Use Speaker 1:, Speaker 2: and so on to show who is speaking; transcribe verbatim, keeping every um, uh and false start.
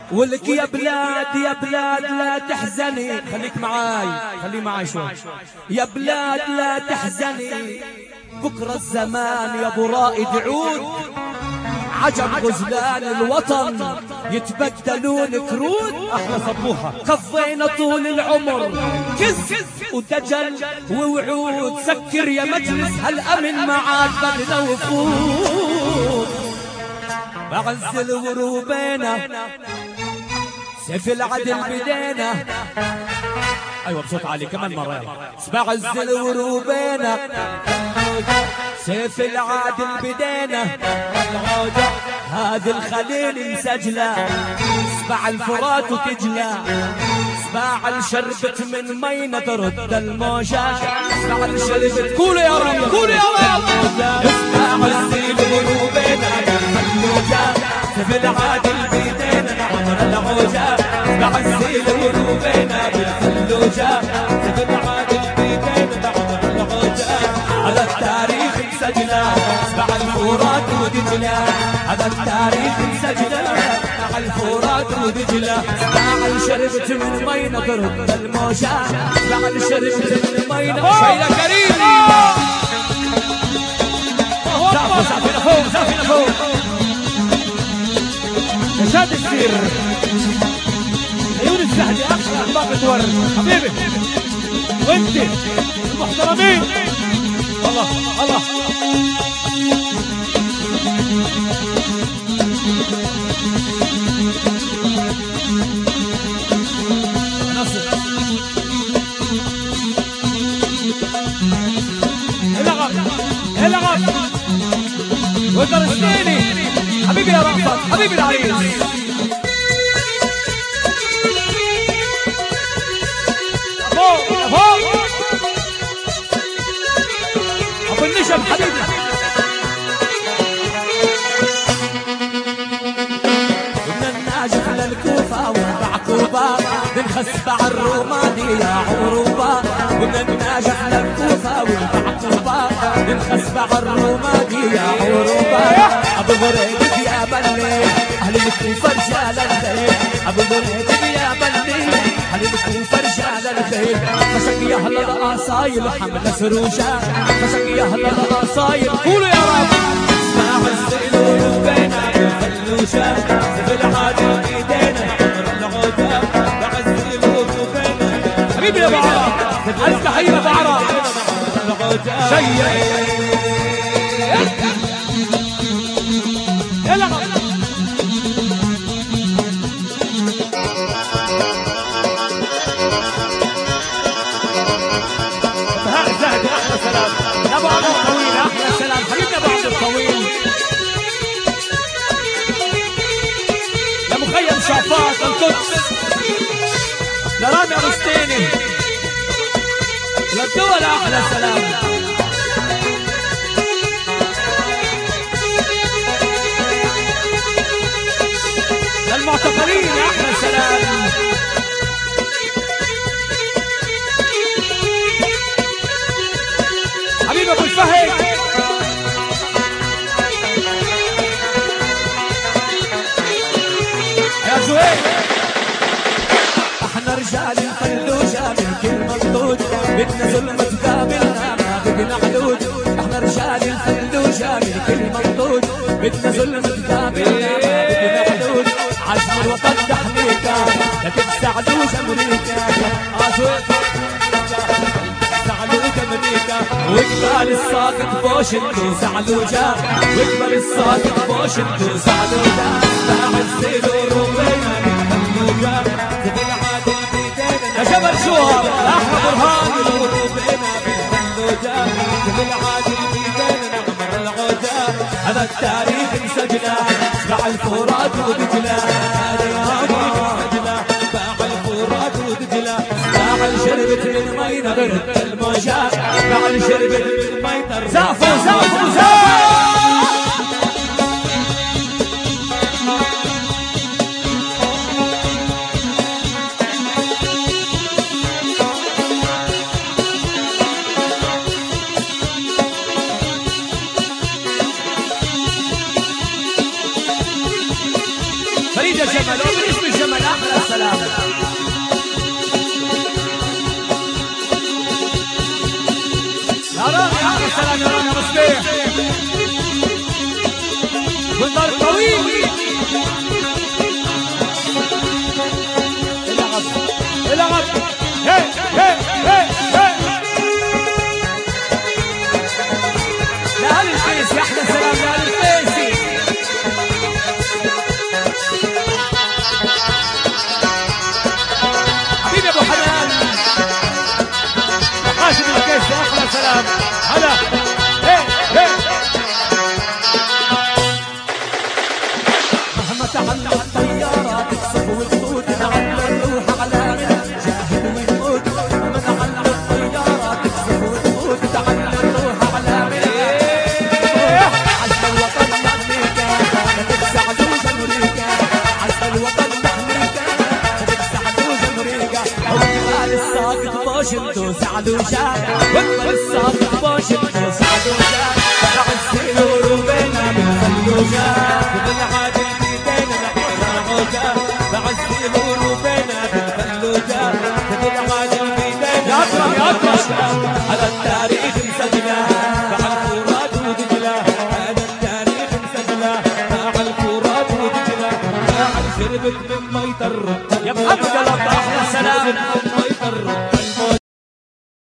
Speaker 1: ولك يا بلاد يا بلاد لا تحزني، خليك معاي خلي معاي شوي. يا بلاد لا تحزني بكرة الزمان يا ابو رائد عود، عجب غزلان الوطن يتبدلون كرود.
Speaker 2: احلى صبوحة
Speaker 1: قضينا طول العمر كز ودجل ووعود، سكر يا مجلس هالامن معاك بدنا وفود. بعز الغروبينا سيف العدل بدينا، ايوه بصوت عالي كمان مرة. بعز الغروبينا سيف العادل بدينا، هذا الخليل مسجله سبع الفرات وتجلى، سباع الشربت من مينا ترد الموجة، سباع الشربت قولوا يا رب قولوا يا رب. سباع السيل غروبنا بالفلوجة سيف العادل بدينا عمر العوجة، سباع السيل غروبنا بالفلوجة سيف العادل بدينا عمر العوجة. على التاريخ مسجله سبع الفرات ودجله، هذا التاريخ مسجله سبع الفرات ودجله، سبع شربت من مينا ترد الموجة، سبع شربت من مينا. شيلة كريم زعفوا زعفنا فوق زعفنا فوق. نشاد السير عيون السعدي احلى اخلاق ورد حبيبي وانت المحترمين. الله الله نصر الغب الغب ودرستيني حبيبي يا رأفت حبيبي العريس. فوق فوق ابو النجم حبيبي. ومن الناجح للكوفة والبعقوبة بنخسف عالروماني يا عروبة، ومن الناجح للكوفة والبعقوبة بنخسف عالروماني يا عروبة. ابو غريبك يا بني اهل الكوفة رجال البيت، ابو غريبك يا بني اهل الكوفة رجال البيت. فشك يا اهل الاصايل حمل سروجة، فشك يا اهل الاصايل قولوا يا رب. اسمع السئل وبينا بالفلوشة سيف العادل بايدينا عمر العودة، بعز القلوب وبينا حبيبي يا ابو عرب الف تحية يا ابو عرب. شيء يلا بهاء الزهدي احلى سلام يا ابو عمر طويل احلى سلام حبيبنا ابو عمر طويل. يا مخيم شعفات القدس لرامي اغسطيني للدول احلى سلام. للمعتقلين احلى سلام. حبيب ابو الفهد يا زهير. احنا رجال الفلوجة من كل مردود بدنا ظلم تقابلنا ما بدنا حدود. احنا رجال الفلوجة من كل مردود بدنا ظلم تقابلنا ما بدنا حدود. عزم الوطن تحميكا لا تنسعلوش امريكا، زعلوك امريكا وقبال الساقط بوش انتو زعلوجا، وقبال الساقط بوش انتو زعلوجا. بعز الغروبينا بالفلوجة سيف العادل بيدينا يا جبل شوهر احمد برهان. الغروبينا بالفلوجة سيف العادل بيدينا عمر العودة، هذا التاريخ مسجله سبع الفرات ودجله، باع الفرات ودجله، باع شربت من مينا برد الموجة، باع شربت من مينا. زعفوا زعفوا زعفوا فريد الجمل سلام. يا رامي يا سلام يا رامي مصبيح والنار طويل. العب العب هي هي هي هي يا اهل القيس يا احلى سلام يا اهل القيس. حبيبي ابو حنان قاسم القيس يا احلى سلام. هلا هي هي مهما تعلق الطيارة تكسب وتفوت نعلى الروح على جاهد ويموت. مهما تعلق الطيارة تكسب وتفوت تعلى الروح على عز الوطن أمريكا تكسع عجوز أمريكا. عز الوطن أمريكا تكسع عجوز أمريكا. والجبال الساقط بوش انتو سعدوا شاد. والجبال الساقط بوش انتو سعدوا شاد. عزين وروبنا من خلوجات وبالعادل بيدينا بعزي غروبنا بالفلوجات بالعادل بيدينا. يا اكرم يا اكرم هذا التاريخ مسجله مع الفرات ودجله. هذا التاريخ مسجله مع الفرات ودجله. مع شربت من مي الرد يا محمد الله احلى سلام من مي الرد.